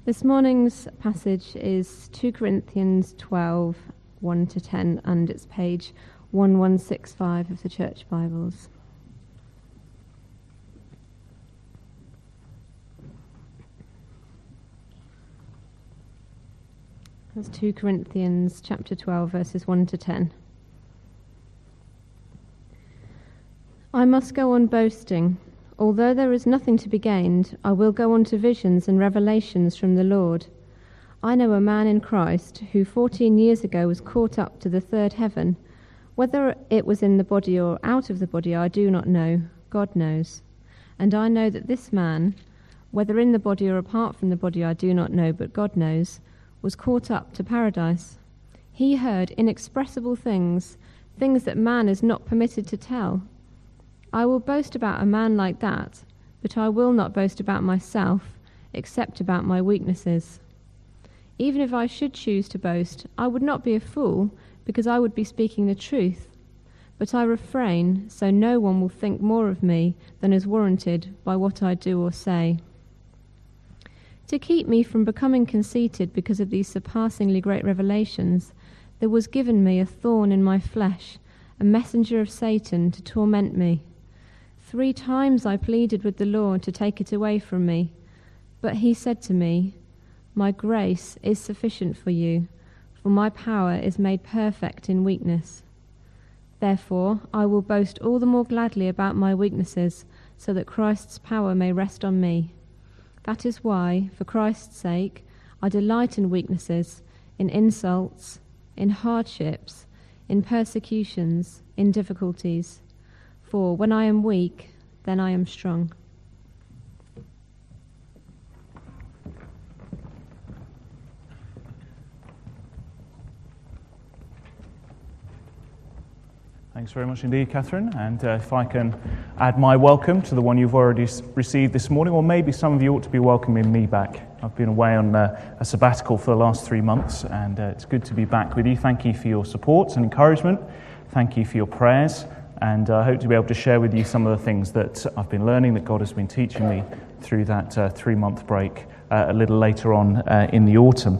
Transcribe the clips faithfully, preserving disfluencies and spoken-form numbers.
This morning's passage is two Corinthians twelve, one to ten, and it's page one one six five of the Church Bibles. That's two Corinthians chapter twelve, verses one to ten. I must go on boasting. Although there is nothing to be gained, I will go on to visions and revelations from the Lord. I know a man in Christ who fourteen years ago was caught up to the third heaven. Whether it was in the body or out of the body, I do not know. God knows. And I know that this man, whether in the body or apart from the body, I do not know, but God knows, was caught up to paradise. He heard inexpressible things, things that man is not permitted to tell. I will boast about a man like that, but I will not boast about myself, except about my weaknesses. Even if I should choose to boast, I would not be a fool, because I would be speaking the truth. But I refrain, so no one will think more of me than is warranted by what I do or say. To keep me from becoming conceited because of these surpassingly great revelations, there was given me a thorn in my flesh, a messenger of Satan to torment me. Three times I pleaded with the Lord to take it away from me, but he said to me, "My grace is sufficient for you, for my power is made perfect in weakness. Therefore I will boast all the more gladly about my weaknesses, so that Christ's power may rest on me. That is why, for Christ's sake, I delight in weaknesses, in insults, in hardships, in persecutions, in difficulties. For when I am weak, then I am strong." Thanks very much indeed, Catherine. And uh, if I can add my welcome to the one you've already s- received this morning, or maybe some of you ought to be welcoming me back. I've been away on uh, a sabbatical for the last three months, and uh, it's good to be back with you. Thank you for your support and encouragement. Thank you for your prayers. And I hope to be able to share with you some of the things that I've been learning, that God has been teaching me through that uh, three-month break uh, a little later on uh, in the autumn.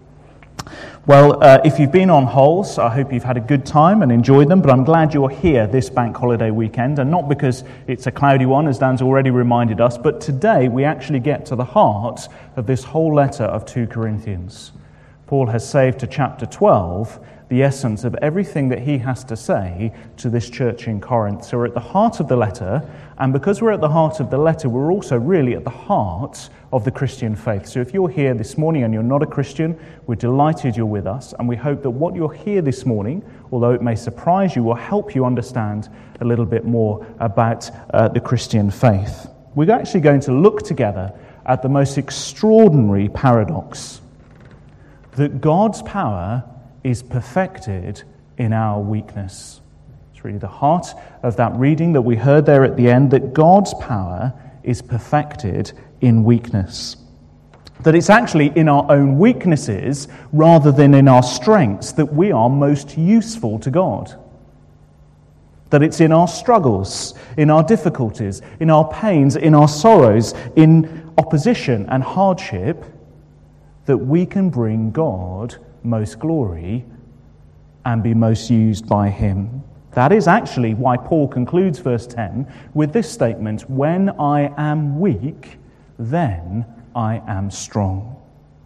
Well, uh, if you've been on Holes, I hope you've had a good time and enjoyed them, but I'm glad you're here this bank holiday weekend, and not because it's a cloudy one, as Dan's already reminded us, but today we actually get to the heart of this whole letter of two Corinthians. Paul has saved to chapter twelve the essence of everything that he has to say to this church in Corinth. So we're at the heart of the letter, and because we're at the heart of the letter, we're also really at the heart of the Christian faith. So if you're here this morning and you're not a Christian, we're delighted you're with us, and we hope that what you'll hear this morning, although it may surprise you, will help you understand a little bit more about uh, the Christian faith. We're actually going to look together at the most extraordinary paradox, that God's power is perfected in our weakness. It's really the heart of that reading that we heard there at the end, that God's power is perfected in weakness. That it's actually in our own weaknesses rather than in our strengths that we are most useful to God. That it's in our struggles, in our difficulties, in our pains, in our sorrows, in opposition and hardship, that we can bring God most glory and be most used by him. That is actually why Paul concludes verse ten with this statement, "When I am weak, then I am strong."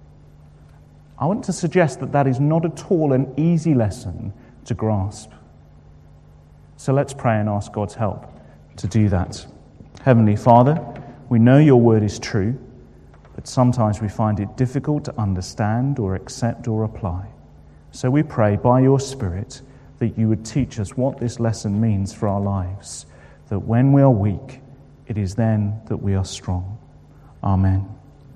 I want to suggest that that is not at all an easy lesson to grasp. So let's pray and ask God's help to do that. Heavenly Father, we know your word is true, but sometimes we find it difficult to understand or accept or apply. So we pray by your Spirit that you would teach us what this lesson means for our lives, that when we are weak, it is then that we are strong. Amen.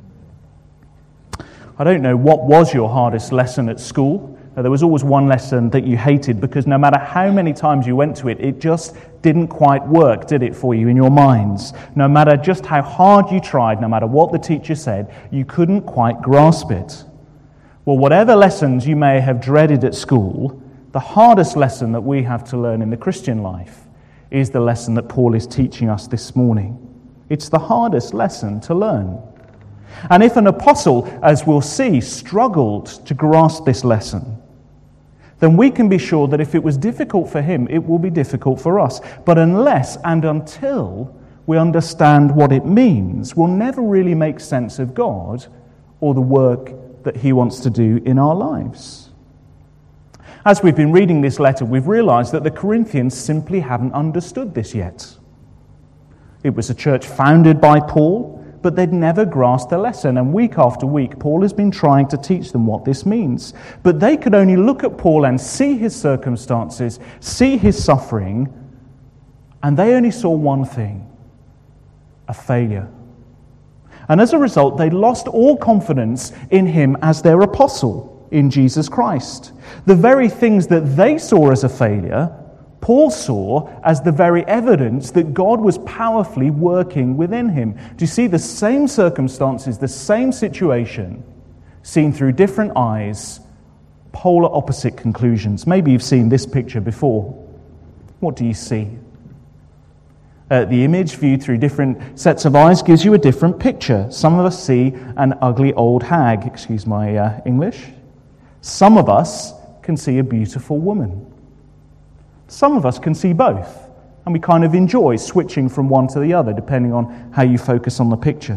I don't know what was your hardest lesson at school. There was always one lesson that you hated because no matter how many times you went to it, it just didn't quite work, did it, for you in your minds? No matter just how hard you tried, no matter what the teacher said, you couldn't quite grasp it. Well, whatever lessons you may have dreaded at school, the hardest lesson that we have to learn in the Christian life is the lesson that Paul is teaching us this morning. It's the hardest lesson to learn. And if an apostle, as we'll see, struggled to grasp this lesson, then we can be sure that if it was difficult for him, it will be difficult for us. But unless and until we understand what it means, we'll never really make sense of God or the work that he wants to do in our lives. As we've been reading this letter, we've realized that the Corinthians simply haven't understood this yet. It was a church founded by Paul, but they'd never grasped the lesson, and week after week, Paul has been trying to teach them what this means. But they could only look at Paul and see his circumstances, see his suffering, and they only saw one thing: a failure. And as a result, they lost all confidence in him as their apostle, in Jesus Christ. The very things that they saw as a failure, Paul saw as the very evidence that God was powerfully working within him. Do you see the same circumstances, the same situation, seen through different eyes, polar opposite conclusions? Maybe you've seen this picture before. What do you see? Uh, the image viewed through different sets of eyes gives you a different picture. Some of us see an ugly old hag, excuse my uh, English. Some of us can see a beautiful woman. Some of us can see both, and we kind of enjoy switching from one to the other, depending on how you focus on the picture.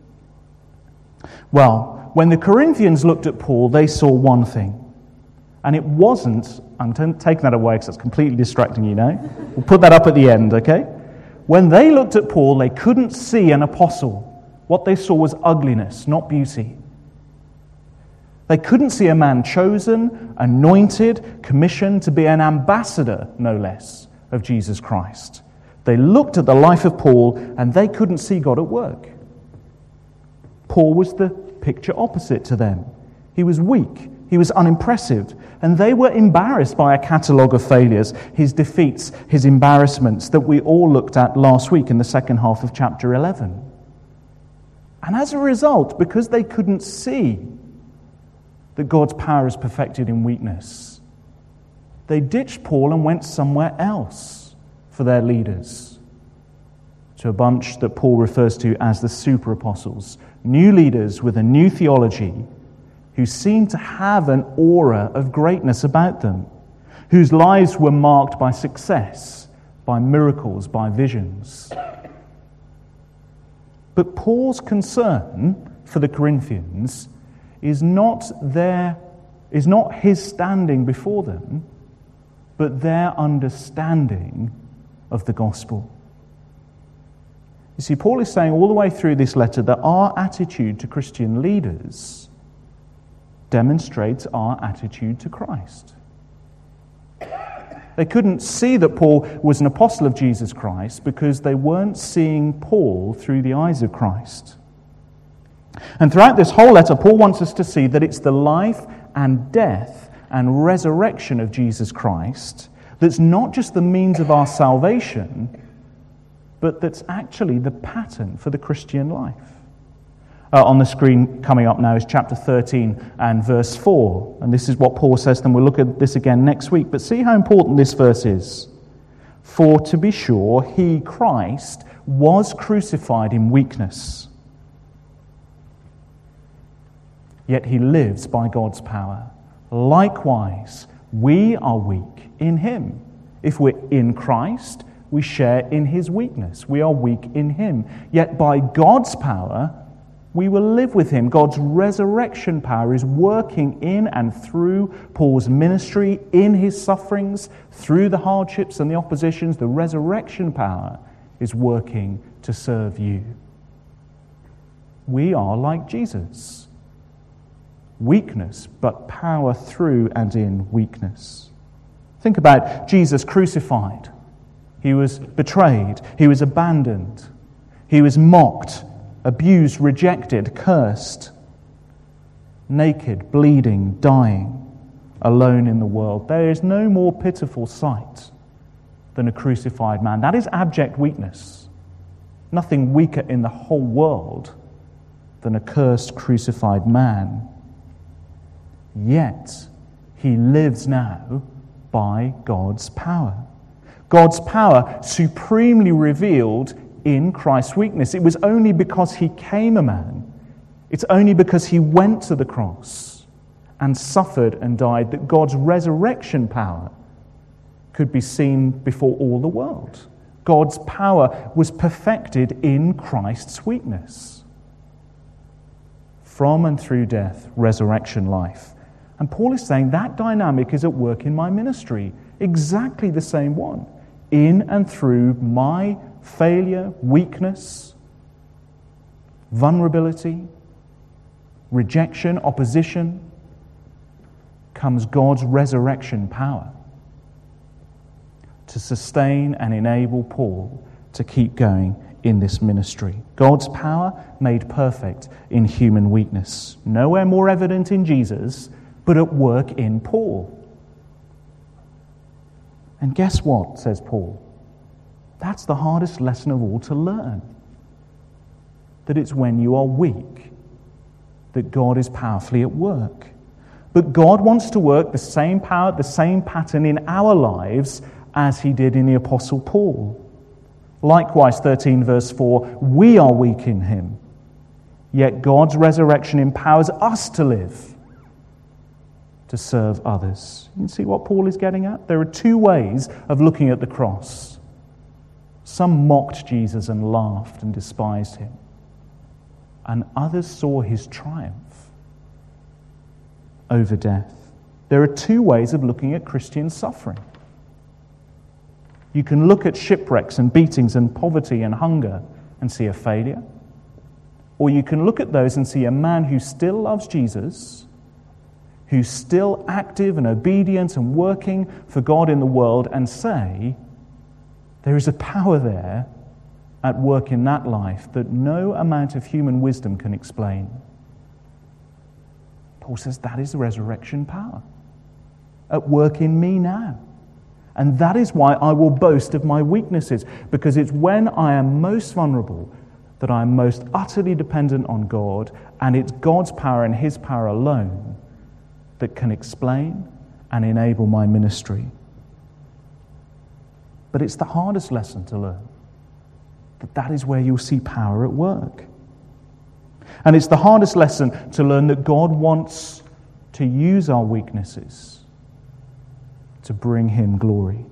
Well, when the Corinthians looked at Paul, they saw one thing. And it wasn't, I'm t- taking that away because that's completely distracting, you know. We'll put that up at the end, okay? When they looked at Paul, they couldn't see an apostle. What they saw was ugliness, not beauty. They couldn't see a man chosen, anointed, commissioned to be an ambassador, no less, of Jesus Christ. They looked at the life of Paul and they couldn't see God at work. Paul was the picture opposite to them. He was weak, he was unimpressive, and they were embarrassed by a catalogue of failures, his defeats, his embarrassments that we all looked at last week in the second half of chapter eleven. And as a result, because they couldn't see that God's power is perfected in weakness, they ditched Paul and went somewhere else for their leaders, to a bunch that Paul refers to as the super apostles, new leaders with a new theology who seemed to have an aura of greatness about them, whose lives were marked by success, by miracles, by visions. But Paul's concern for the Corinthians is not their, is not his standing before them, but their understanding of the gospel. You see, Paul is saying all the way through this letter that our attitude to Christian leaders demonstrates our attitude to Christ. They couldn't see that Paul was an apostle of Jesus Christ because they weren't seeing Paul through the eyes of Christ. And throughout this whole letter, Paul wants us to see that it's the life and death and resurrection of Jesus Christ that's not just the means of our salvation, but that's actually the pattern for the Christian life. Uh, on the screen coming up now is chapter thirteen and verse four. And this is what Paul says, and we'll look at this again next week. But see how important this verse is. For to be sure, he, Christ, was crucified in weakness, yet he lives by God's power. Likewise, we are weak in him. If we're in Christ, we share in his weakness. We are weak in him. Yet by God's power, we will live with him. God's resurrection power is working in and through Paul's ministry, in his sufferings, through the hardships and the oppositions. The resurrection power is working to serve you. We are like Jesus. Weakness, but power through and in weakness. Think about Jesus crucified. He was betrayed. He was abandoned. He was mocked, abused, rejected, cursed, naked, bleeding, dying, alone in the world. There is no more pitiful sight than a crucified man. That is abject weakness. Nothing weaker in the whole world than a cursed, crucified man. Yet, he lives now by God's power. God's power supremely revealed in Christ's weakness. It was only because he came a man It's only because he went to the cross and suffered and died that God's resurrection power could be seen before all the world. God's power was perfected in Christ's weakness. From and through death, resurrection life. And Paul is saying that dynamic is at work in my ministry. Exactly the same one. In and through my failure, weakness, vulnerability, rejection, opposition, comes God's resurrection power to sustain and enable Paul to keep going in this ministry. God's power made perfect in human weakness. Nowhere more evident in Jesus, but at work in Paul. And guess what, says Paul? That's the hardest lesson of all to learn. That it's when you are weak that God is powerfully at work. But God wants to work the same power, the same pattern in our lives as he did in the Apostle Paul. Likewise, thirteen verse four, we are weak in him, yet God's resurrection empowers us to live, to serve others. You can see what Paul is getting at? There are two ways of looking at the cross. Some mocked Jesus and laughed and despised him, and others saw his triumph over death. There are two ways of looking at Christian suffering. You can look at shipwrecks and beatings and poverty and hunger and see a failure. Or you can look at those and see a man who still loves Jesus, who's still active and obedient and working for God in the world, and say, there is a power there at work in that life that no amount of human wisdom can explain. Paul says that is the resurrection power at work in me now. And that is why I will boast of my weaknesses, because it's when I am most vulnerable that I am most utterly dependent on God, and it's God's power and his power alone that can explain and enable my ministry. But it's the hardest lesson to learn, that that is where you'll see power at work. And it's the hardest lesson to learn that God wants to use our weaknesses to bring him glory.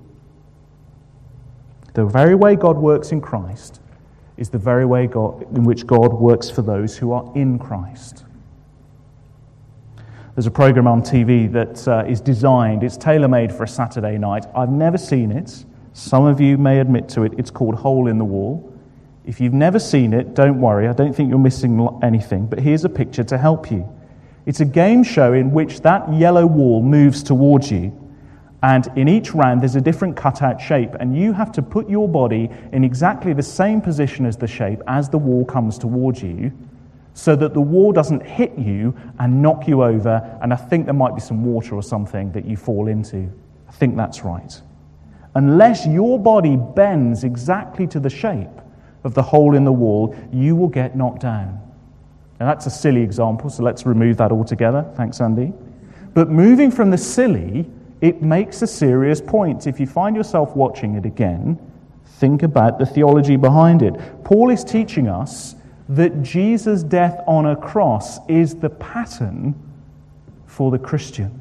The very way God works in Christ is the very way God, in which God works for those who are in Christ. There's a program on T V that uh, is designed, it's tailor-made for a Saturday night. I've never seen it. Some of you may admit to it. It's called Hole in the Wall. If you've never seen it, don't worry. I don't think you're missing anything. But here's a picture to help you. It's a game show in which that yellow wall moves towards you. And in each round, there's a different cutout shape. And you have to put your body in exactly the same position as the shape as the wall comes towards you, so that the wall doesn't hit you and knock you over. And I think there might be some water or something that you fall into. I think that's right. Unless your body bends exactly to the shape of the hole in the wall, you will get knocked down. Now that's a silly example, so let's remove that altogether. Thanks, Andy. But moving from the silly, it makes a serious point. If you find yourself watching it again, think about the theology behind it. Paul is teaching us that Jesus' death on a cross is the pattern for the Christian.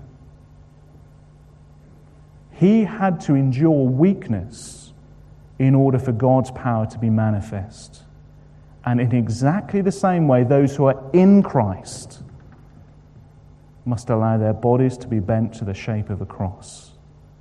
He had to endure weakness in order for God's power to be manifest. And in exactly the same way, those who are in Christ must allow their bodies to be bent to the shape of a cross,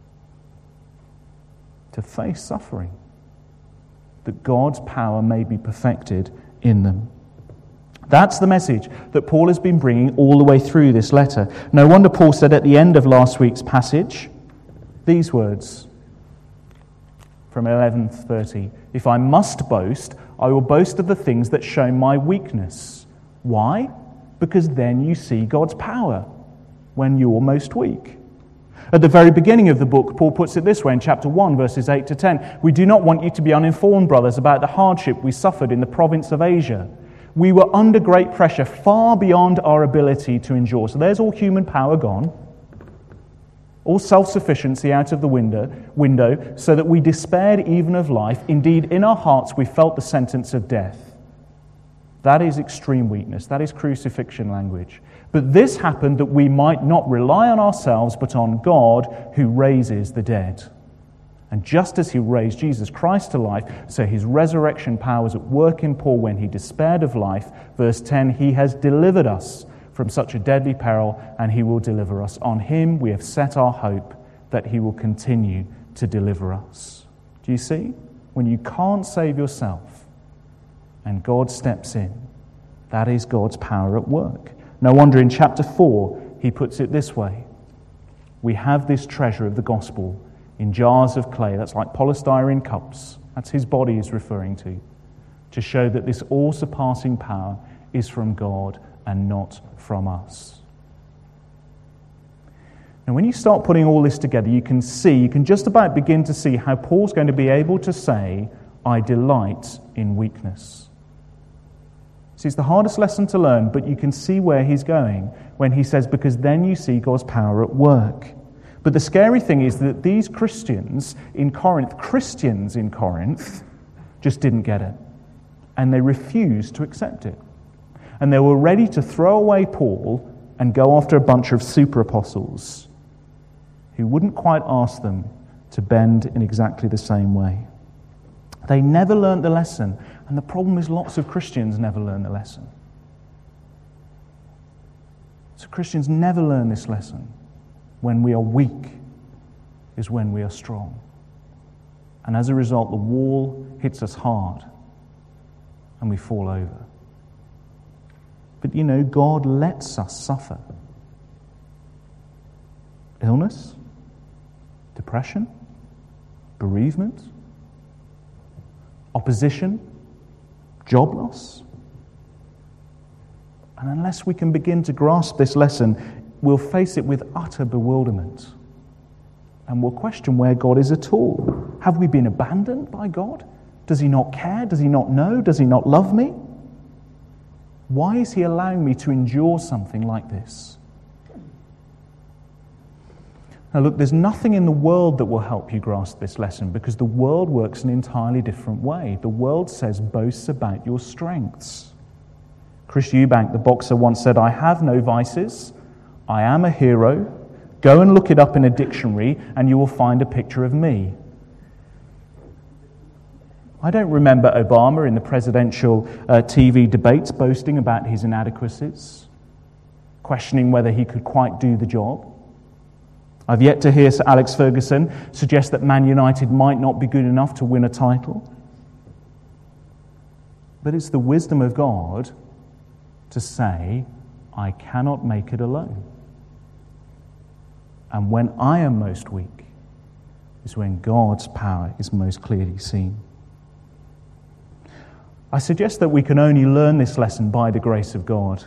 to face suffering, that God's power may be perfected in them. That's the message that Paul has been bringing all the way through this letter. No wonder Paul said at the end of last week's passage these words from eleven thirty, if I must boast, I will boast of the things that show my weakness. Why? Because then you see God's power when you're most weak. At the very beginning of the book, Paul puts it this way in chapter one, verses eight to ten. We do not want you to be uninformed, brothers, about the hardship we suffered in the province of Asia. We were under great pressure, far beyond our ability to endure. So there's all human power gone. All self-sufficiency out of the window, window, so that we despaired even of life. Indeed, in our hearts we felt the sentence of death. That is extreme weakness. That is crucifixion language. But this happened that we might not rely on ourselves, but on God who raises the dead. And just as he raised Jesus Christ to life, so his resurrection power was at work in Paul when he despaired of life. Verse ten, he has delivered us from such a deadly peril, and he will deliver us. On him we have set our hope that he will continue to deliver us. Do you see? When you can't save yourself and God steps in, that is God's power at work. No wonder in chapter four he puts it this way. We have this treasure of the gospel in jars of clay. That's like polystyrene cups. That's his body he's referring to. To show that this all-surpassing power is from God and not from us. And when you start putting all this together, you can see, you can just about begin to see how Paul's going to be able to say, I delight in weakness. See, it's the hardest lesson to learn, but you can see where he's going when he says, because then you see God's power at work. But the scary thing is that these Christians in Corinth, Christians in Corinth, just didn't get it. And they refused to accept it. And they were ready to throw away Paul and go after a bunch of super apostles who wouldn't quite ask them to bend in exactly the same way. They never learned the lesson, and the problem is lots of Christians never learn the lesson. So Christians never learn this lesson. When we are weak is when we are strong. And as a result, the wall hits us hard and we fall over. But you know, God lets us suffer. Illness, depression, bereavement, opposition, job loss. And unless we can begin to grasp this lesson, we'll face it with utter bewilderment. And we'll question where God is at all. Have we been abandoned by God? Does he not care? Does he not know? Does he not love me? Why is he allowing me to endure something like this? Now look, there's nothing in the world that will help you grasp this lesson, because the world works an entirely different way. The world says boasts about your strengths. Chris Eubank, the boxer, once said, I have no vices. I am a hero. Go and look it up in a dictionary and you will find a picture of me. I don't remember Obama in the presidential uh, T V debates boasting about his inadequacies, questioning whether he could quite do the job. I've yet to hear Sir Alex Ferguson suggest that Man United might not be good enough to win a title. But it's the wisdom of God to say, I cannot make it alone. And when I am most weak is when God's power is most clearly seen. I suggest that we can only learn this lesson by the grace of God.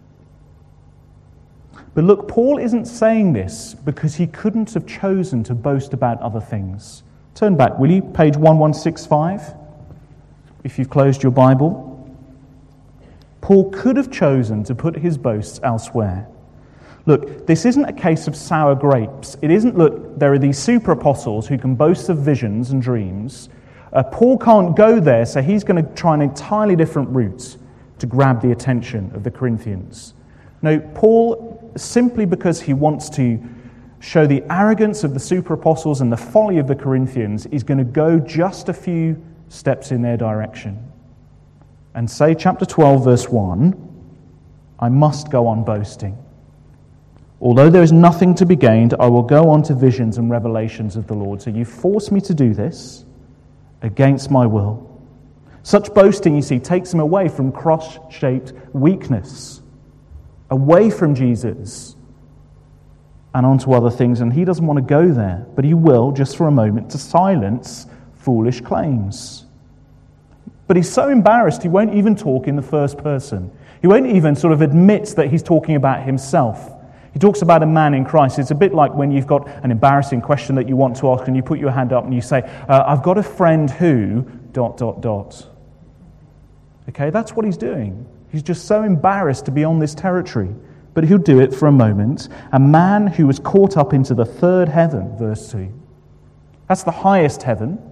But look, Paul isn't saying this because he couldn't have chosen to boast about other things. Turn back, will you? Page eleven sixty-five, if you've closed your Bible. Paul could have chosen to put his boasts elsewhere. Look, this isn't a case of sour grapes. It isn't, look, there are these super apostles who can boast of visions and dreams. Uh, Paul can't go there, so he's going to try an entirely different route to grab the attention of the Corinthians. No, Paul, simply because he wants to show the arrogance of the super apostles and the folly of the Corinthians, is going to go just a few steps in their direction. And say, chapter twelve, verse one, I must go on boasting. Although there is nothing to be gained, I will go on to visions and revelations of the Lord. So you force me to do this against my will. Such boasting, you see, takes him away from cross-shaped weakness, away from Jesus, and onto other things. And he doesn't want to go there, but he will, just for a moment, to silence foolish claims. But he's so embarrassed, he won't even talk in the first person. He won't even sort of admit that he's talking about himself. He talks about a man in Christ. It's a bit like when you've got an embarrassing question that you want to ask and you put your hand up and you say, uh, I've got a friend who, dot, dot, dot. Okay, that's what he's doing. He's just so embarrassed to be on this territory. But he'll do it for a moment. A man who was caught up into the third heaven, verse two. That's the highest heaven. It's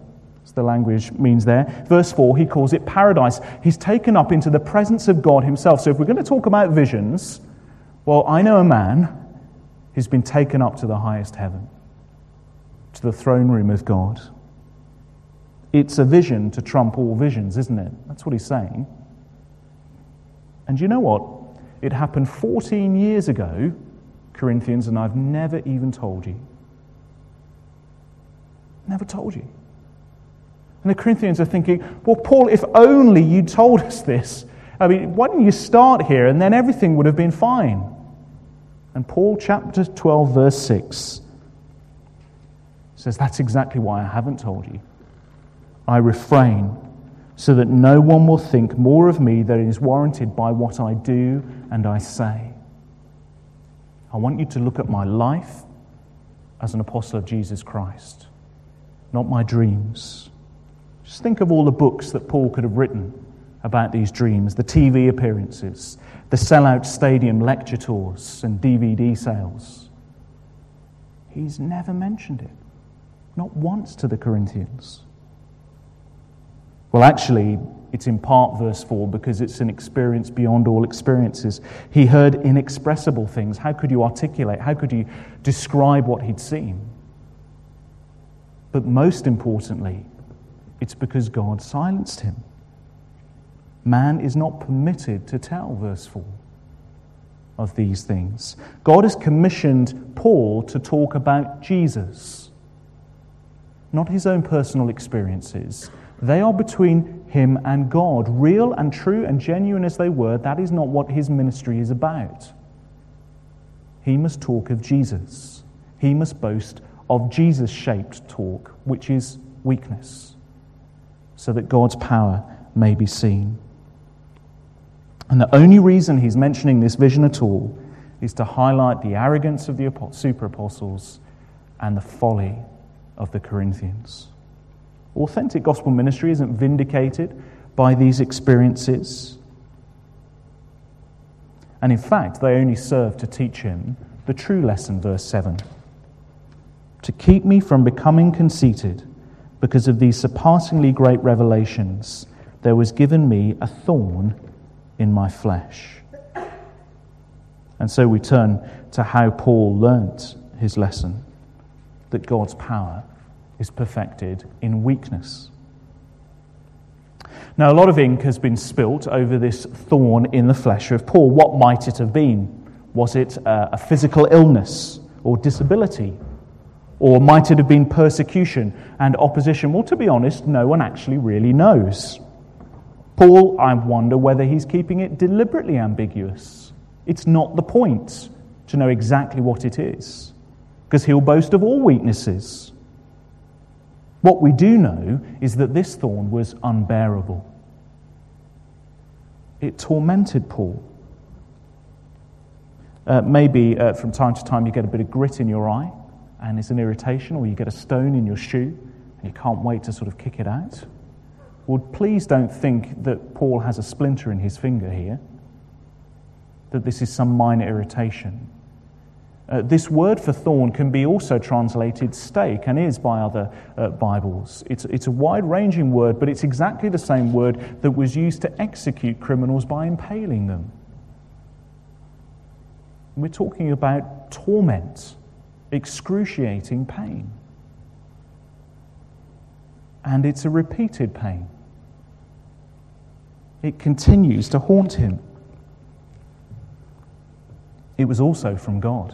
as the language means there. Verse four, he calls it paradise. He's taken up into the presence of God himself. So if we're going to talk about visions, well, I know a man who's been taken up to the highest heaven, to the throne room of God. It's a vision to trump all visions, isn't it? That's what he's saying. And you know what? It happened fourteen years ago, Corinthians, and I've never even told you. Never told you. And the Corinthians are thinking, well, Paul, if only you told us this. I mean, why don't you start here and then everything would have been fine? And Paul, chapter twelve, verse six, says, that's exactly why I haven't told you. I refrain so that no one will think more of me than is warranted by what I do and I say. I want you to look at my life as an apostle of Jesus Christ, not my dreams. Just think of all the books that Paul could have written about these dreams, the T V appearances, the sellout stadium lecture tours and D V D sales. He's never mentioned it, not once to the Corinthians. Well, actually, it's in part verse four because it's an experience beyond all experiences. He heard inexpressible things. How could you articulate? How could you describe what he'd seen? But most importantly, it's because God silenced him. Man is not permitted to tell, verse four, of these things. God has commissioned Paul to talk about Jesus, not his own personal experiences. They are between him and God. Real and true and genuine as they were, that is not what his ministry is about. He must talk of Jesus. He must boast of Jesus-shaped talk, which is weakness, so that God's power may be seen. And the only reason he's mentioning this vision at all is to highlight the arrogance of the super apostles and the folly of the Corinthians. Authentic gospel ministry isn't vindicated by these experiences. And in fact, they only serve to teach him the true lesson, verse seven. To keep me from becoming conceited because of these surpassingly great revelations, there was given me a thorn in my flesh. And so we turn to how Paul learnt his lesson, that God's power is perfected in weakness. Now, a lot of ink has been spilt over this thorn in the flesh of Paul. What might it have been? Was it a physical illness or disability? Or might it have been persecution and opposition? Well, to be honest, no one actually really knows. Paul, I wonder whether he's keeping it deliberately ambiguous. It's not the point to know exactly what it is, because he'll boast of all weaknesses. What we do know is that this thorn was unbearable. It tormented Paul. Uh, maybe uh, from time to time you get a bit of grit in your eye and it's an irritation, or you get a stone in your shoe and you can't wait to sort of kick it out. Well, please don't think that Paul has a splinter in his finger here, that this is some minor irritation. Uh, this word for thorn can be also translated stake, and is by other uh, Bibles. It's, it's a wide-ranging word, but it's exactly the same word that was used to execute criminals by impaling them. We're talking about torment, excruciating pain. And it's a repeated pain. It continues to haunt him. It was also from God.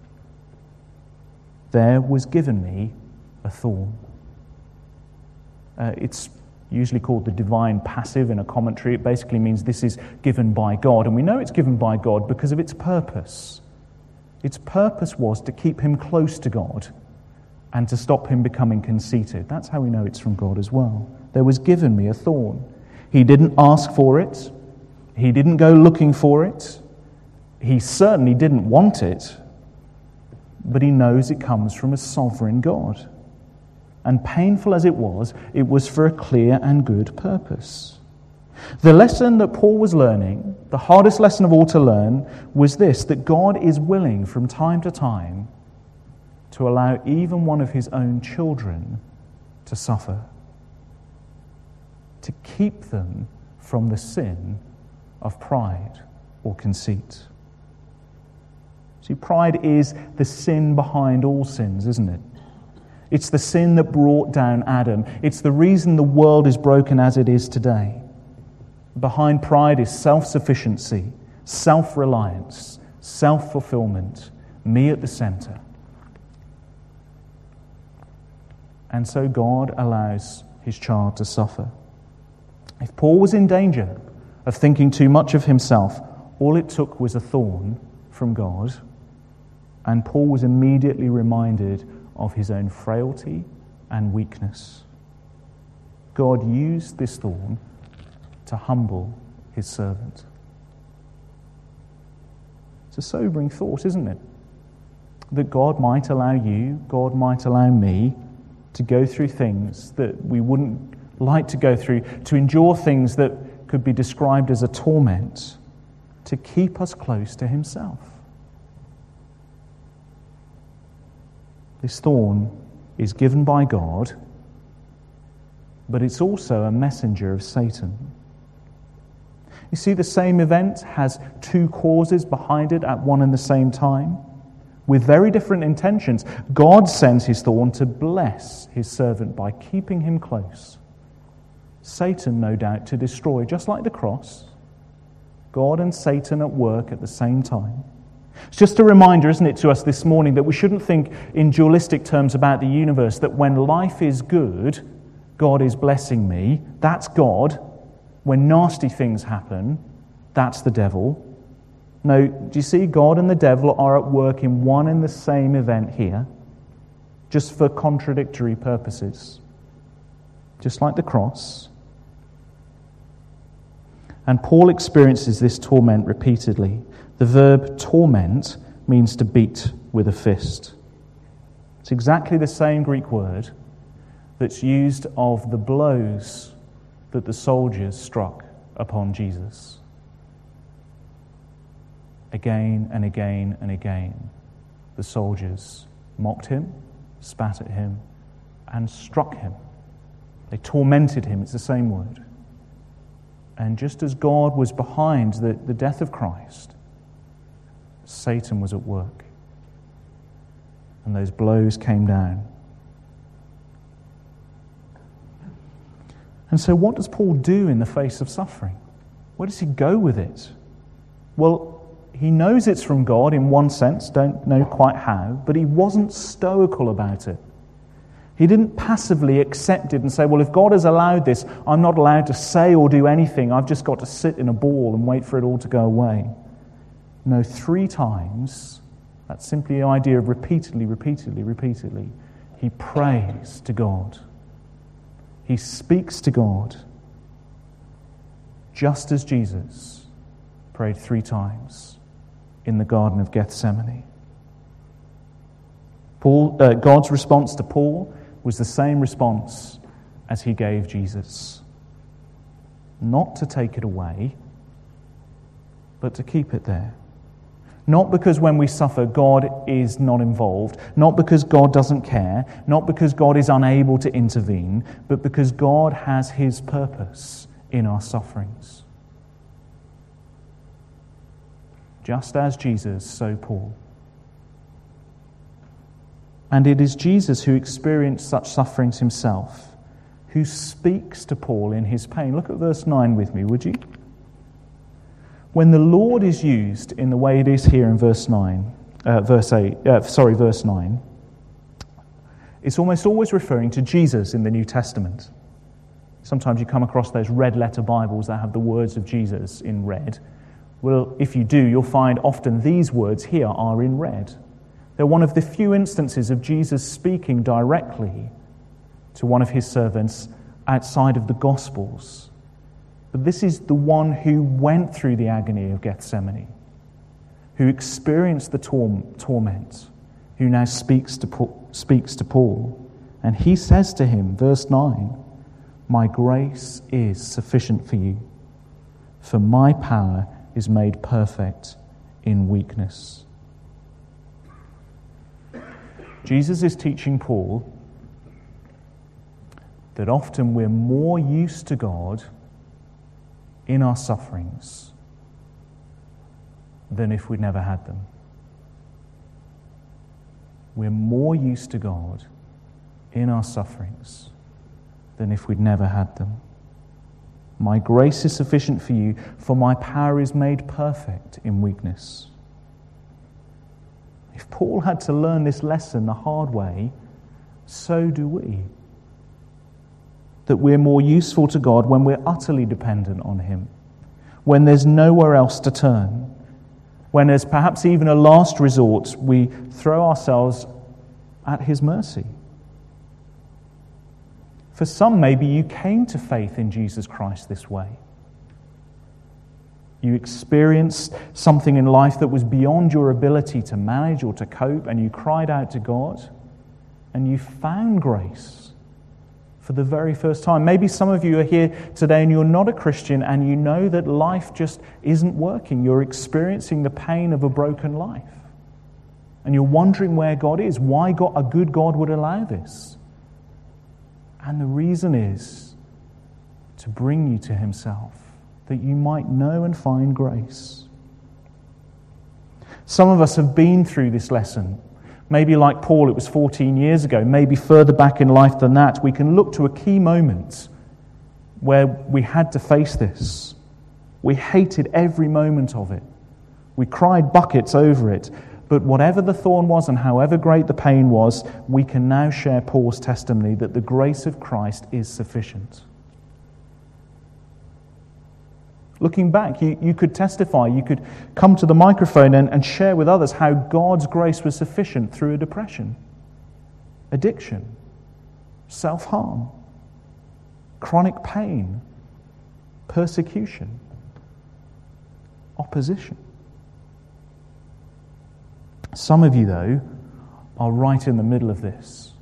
There was given me a thorn. Uh, it's usually called the divine passive in a commentary. It basically means this is given by God. And we know it's given by God because of its purpose. Its purpose was to keep him close to God and to stop him becoming conceited. That's how we know it's from God as well. There was given me a thorn. He didn't ask for it. He didn't go looking for it. He certainly didn't want it. But he knows it comes from a sovereign God. And painful as it was, it was for a clear and good purpose. The lesson that Paul was learning, the hardest lesson of all to learn, was this, that God is willing from time to time to allow even one of his own children to suffer. to keep them from the sin of pride or conceit. See, pride is the sin behind all sins, isn't it? It's the sin that brought down Adam. It's the reason the world is broken as it is today. Behind pride is self-sufficiency, self-reliance, self-fulfillment, me at the center. And so God allows his child to suffer. If Paul was in danger of thinking too much of himself, all it took was a thorn from God, and Paul was immediately reminded of his own frailty and weakness. God used this thorn to humble his servant. It's a sobering thought, isn't it? That God might allow you, God might allow me to go through things that we wouldn't like to go through, to endure things that could be described as a torment, to keep us close to himself. This thorn is given by God, but it's also a messenger of Satan. You see, the same event has two causes behind it at one and the same time, with very different intentions. God sends his thorn to bless his servant by keeping him close. Satan, no doubt, to destroy, just like the cross. God and Satan at work at the same time. It's just a reminder, isn't it, to us this morning that we shouldn't think in dualistic terms about the universe, that when life is good, God is blessing me. That's God. When nasty things happen, that's the devil. No, do you see, God and the devil are at work in one and the same event here, just for contradictory purposes. Just like the cross. And Paul experiences this torment repeatedly. The verb torment means to beat with a fist. It's exactly the same Greek word that's used of the blows that the soldiers struck upon Jesus. Again and again and again, the soldiers mocked him, spat at him, and struck him. They tormented him. It's the same word. And just as God was behind the, the death of Christ, Satan was at work. And those blows came down. And so what does Paul do in the face of suffering? Where does he go with it? Well, he knows it's from God in one sense, don't know quite how, but he wasn't stoical about it. He didn't passively accept it and say, well, if God has allowed this, I'm not allowed to say or do anything. I've just got to sit in a ball and wait for it all to go away. No, three times, that's simply the idea of repeatedly, repeatedly, repeatedly, he prays to God. He speaks to God, just as Jesus prayed three times in the Garden of Gethsemane. Paul, uh, God's response to Paul was the same response as he gave Jesus. Not to take it away, but to keep it there. Not because when we suffer, God is not involved. Not because God doesn't care. Not because God is unable to intervene. But because God has his purpose in our sufferings. Just as Jesus, so Paul. And it is Jesus who experienced such sufferings himself, who speaks to Paul in his pain. Look at verse nine with me, would you? When the Lord is used in the way it is here in verse nine, uh, verse eight, uh, sorry, verse nine, it's almost always referring to Jesus in the New Testament. Sometimes you come across those red letter Bibles that have the words of Jesus in red. Well, if you do, you'll find often these words here are in red. They're one of the few instances of Jesus speaking directly to one of his servants outside of the Gospels. But this is the one who went through the agony of Gethsemane, who experienced the tor- torment, who now speaks to, Paul, speaks to Paul. And he says to him, verse nine, "My grace is sufficient for you, for my power is made perfect in weakness." Jesus is teaching Paul that often we're more used to God in our sufferings than if we'd never had them. We're more used to God in our sufferings than if we'd never had them. My grace is sufficient for you, for my power is made perfect in weakness. If Paul had to learn this lesson the hard way, so do we. That we're more useful to God when we're utterly dependent on Him, when there's nowhere else to turn, when as perhaps even a last resort, we throw ourselves at His mercy. For some, maybe you came to faith in Jesus Christ this way. You experienced something in life that was beyond your ability to manage or to cope, and you cried out to God, and you found grace for the very first time. Maybe some of you are here today and you're not a Christian, and you know that life just isn't working. You're experiencing the pain of a broken life. And you're wondering where God is, why God, a good God would allow this. And the reason is to bring you to Himself, that you might know and find grace. Some of us have been through this lesson. Maybe like Paul, it was fourteen years ago. Maybe further back in life than that. We can look to a key moment where we had to face this. We hated every moment of it. We cried buckets over it. But whatever the thorn was and however great the pain was, we can now share Paul's testimony that the grace of Christ is sufficient. Looking back, you, you could testify, you could come to the microphone and, and share with others how God's grace was sufficient through a depression, addiction, self-harm, chronic pain, persecution, opposition. Some of you, though, are right in the middle of this.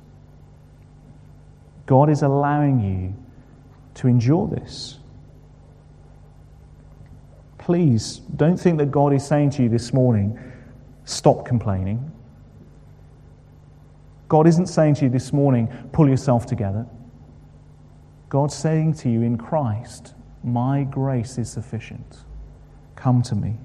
God is allowing you to endure this. Please, don't think that God is saying to you this morning, stop complaining. God isn't saying to you this morning, pull yourself together. God's saying to you in Christ, my grace is sufficient. Come to me.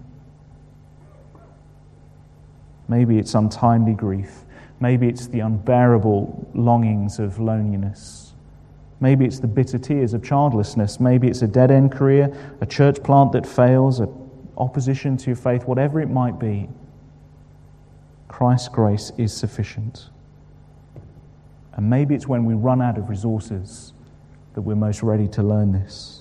Maybe it's untimely grief. Maybe it's the unbearable longings of loneliness. Maybe it's the bitter tears of childlessness. Maybe it's a dead-end career, a church plant that fails, an opposition to your faith, whatever it might be. Christ's grace is sufficient. And maybe it's when we run out of resources that we're most ready to learn this.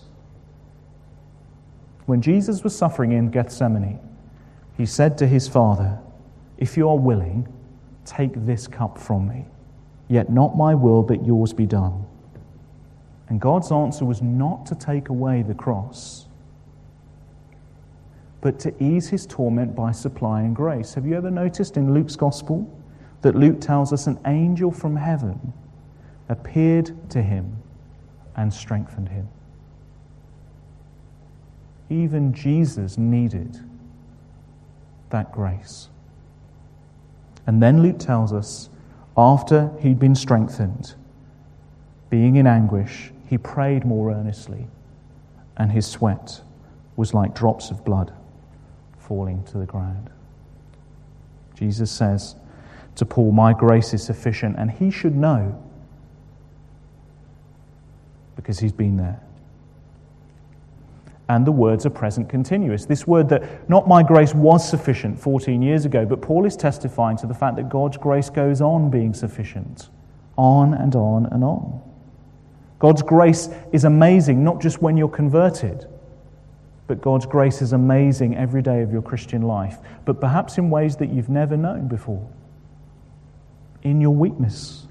When Jesus was suffering in Gethsemane, He said to His Father, if you are willing, take this cup from me. Yet not my will, but yours be done. And God's answer was not to take away the cross, but to ease His torment by supplying grace. Have you ever noticed in Luke's Gospel that Luke tells us an angel from heaven appeared to him and strengthened him? Even Jesus needed that grace. And then Luke tells us, after he'd been strengthened, being in anguish, he prayed more earnestly, and his sweat was like drops of blood falling to the ground. Jesus says to Paul, my grace is sufficient, and he should know because he's been there. And the words are present continuous. This word that not my grace was sufficient fourteen years ago, but Paul is testifying to the fact that God's grace goes on being sufficient. On and on and on. God's grace is amazing, not just when you're converted, but God's grace is amazing every day of your Christian life, but perhaps in ways that you've never known before. In your weakness.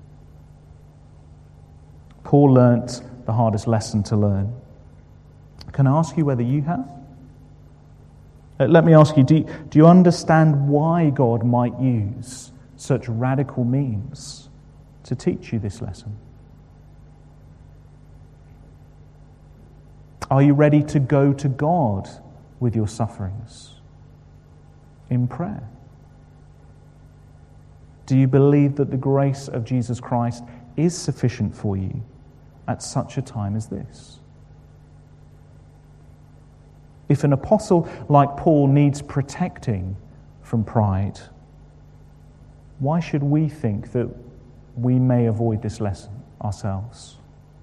Paul learnt the hardest lesson to learn. Can I ask you whether you have? Uh, let me ask you, do, you, do you understand why God might use such radical means to teach you this lesson? Are you ready to go to God with your sufferings in prayer? Do you believe that the grace of Jesus Christ is sufficient for you at such a time as this? If an apostle like Paul needs protecting from pride, why should we think that we may avoid this lesson ourselves?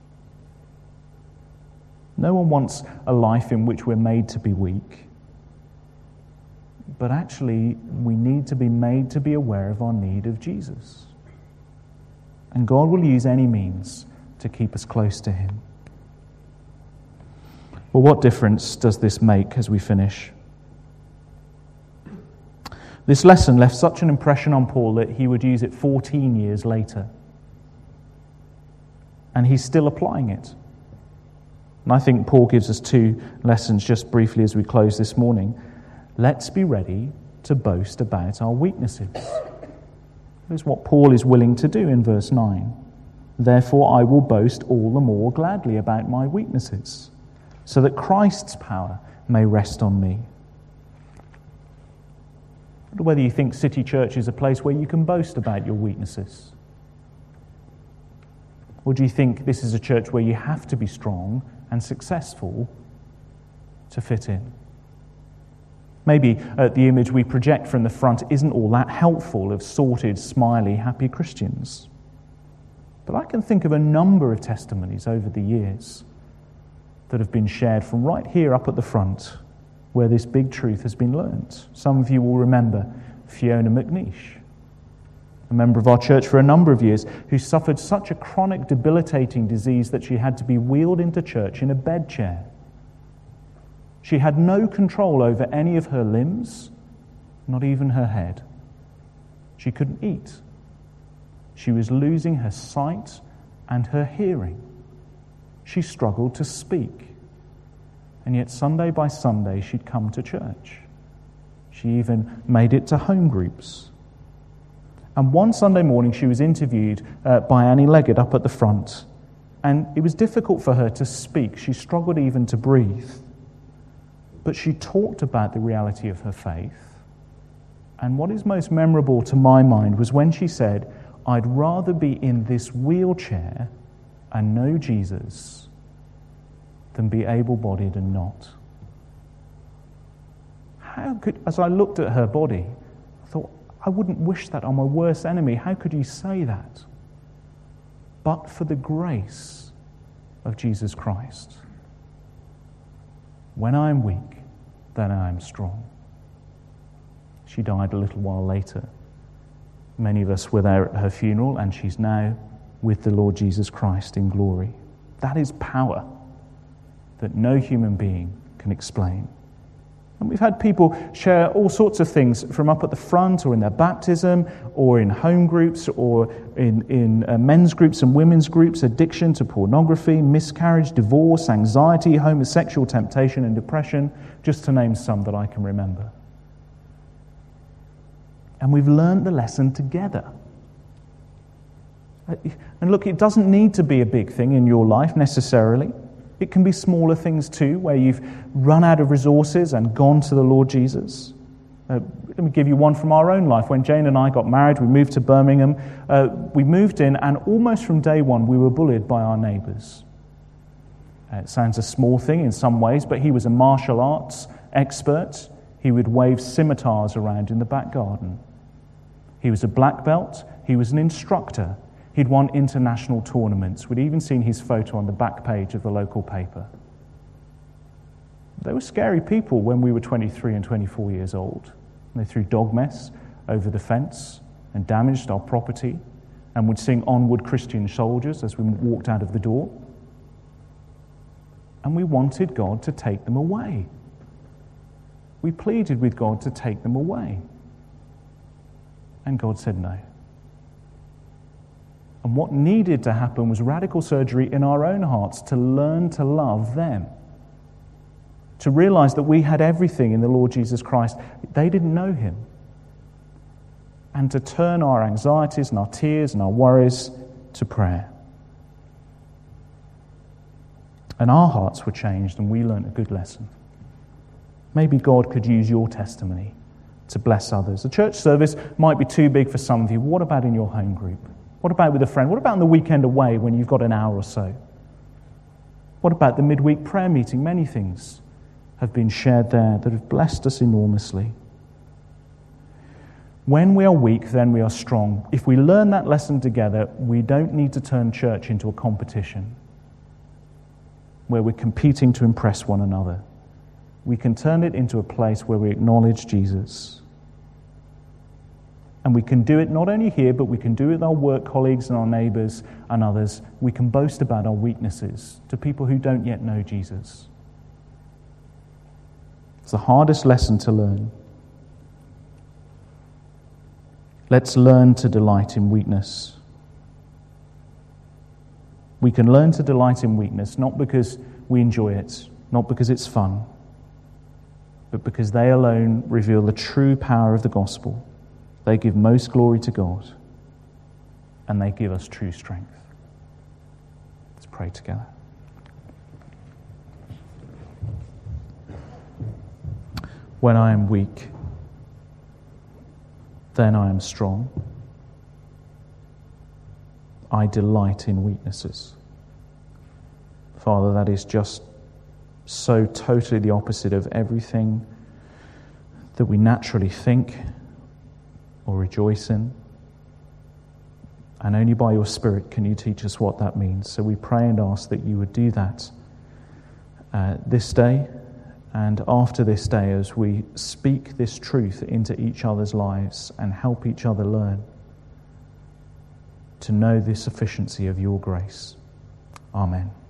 No one wants a life in which we're made to be weak, but actually we need to be made to be aware of our need of Jesus. And God will use any means to keep us close to him. Well, what difference does this make as we finish? This lesson left such an impression on Paul that he would use it fourteen years later. And he's still applying it. And I think Paul gives us two lessons just briefly as we close this morning. Let's be ready to boast about our weaknesses. Here's what Paul is willing to do in verse nine. Therefore I will boast all the more gladly about my weaknesses, so that Christ's power may rest on me. I wonder whether you think City Church is a place where you can boast about your weaknesses. Or do you think this is a church where you have to be strong and successful to fit in? Maybe uh, the image we project from the front isn't all that helpful of sorted, smiley, happy Christians. But I can think of a number of testimonies over the years that have been shared from right here up at the front where this big truth has been learnt. Some of you will remember Fiona McNeish, a member of our church for a number of years, who suffered such a chronic, debilitating disease that she had to be wheeled into church in a bed chair. She had no control over any of her limbs, not even her head. She couldn't eat. She was losing her sight and her hearing. She struggled to speak. And yet Sunday by Sunday she'd come to church. She even made it to home groups. And one Sunday morning she was interviewed uh, by Annie Leggett up at the front. And it was difficult for her to speak. She struggled even to breathe. But she talked about the reality of her faith. And what is most memorable to my mind was when she said, I'd rather be in this wheelchair and know Jesus than be able-bodied and not. How could, as I looked at her body, I thought, I wouldn't wish that on my worst enemy. How could you say that? But for the grace of Jesus Christ. When I am weak, then I am strong. She died a little while later. Many of us were there at her funeral, and she's now with the Lord Jesus Christ in glory. That is power that no human being can explain. And we've had people share all sorts of things from up at the front or in their baptism or in home groups or in, in uh, men's groups and women's groups, addiction to pornography, miscarriage, divorce, anxiety, homosexual temptation and depression, just to name some that I can remember. And we've learned the lesson together. And look, it doesn't need to be a big thing in your life necessarily. It can be smaller things too, where you've run out of resources and gone to the Lord Jesus. Uh, let me give you one from our own life. When Jane and I got married, we moved to Birmingham. Uh, we moved in, and almost from day one, we were bullied by our neighbours. Uh, it sounds a small thing in some ways, but he was a martial arts expert. He would wave scimitars around in the back garden. He was a black belt. He was an instructor. He'd won international tournaments. We'd even seen his photo on the back page of the local paper. They were scary people when we were twenty-three and twenty-four years old. They threw dog mess over the fence and damaged our property and would sing Onward Christian Soldiers as we walked out of the door. And we wanted God to take them away. We pleaded with God to take them away. And God said no. And what needed to happen was radical surgery in our own hearts to learn to love them. To realize that we had everything in the Lord Jesus Christ. They didn't know him. And to turn our anxieties and our tears and our worries to prayer. And our hearts were changed and we learned a good lesson. Maybe God could use your testimony to bless others. A church service might be too big for some of you. What about in your home group? What about with a friend? What about on the weekend away when you've got an hour or so? What about the midweek prayer meeting? Many things have been shared there that have blessed us enormously. When we are weak, then we are strong. If we learn that lesson together, we don't need to turn church into a competition where we're competing to impress one another. We can turn it into a place where we acknowledge Jesus. And we can do it not only here, but we can do it with our work colleagues and our neighbours and others. We can boast about our weaknesses to people who don't yet know Jesus. It's the hardest lesson to learn. Let's learn to delight in weakness. We can learn to delight in weakness, not because we enjoy it, not because it's fun, but because they alone reveal the true power of the gospel. They give most glory to God, and they give us true strength. Let's pray together. When I am weak, then I am strong. I delight in weaknesses. Father, that is just so totally the opposite of everything that we naturally think or rejoice in. And only by your Spirit can you teach us what that means. So we pray and ask that you would do that uh, this day and after this day as we speak this truth into each other's lives and help each other learn to know the sufficiency of your grace. Amen.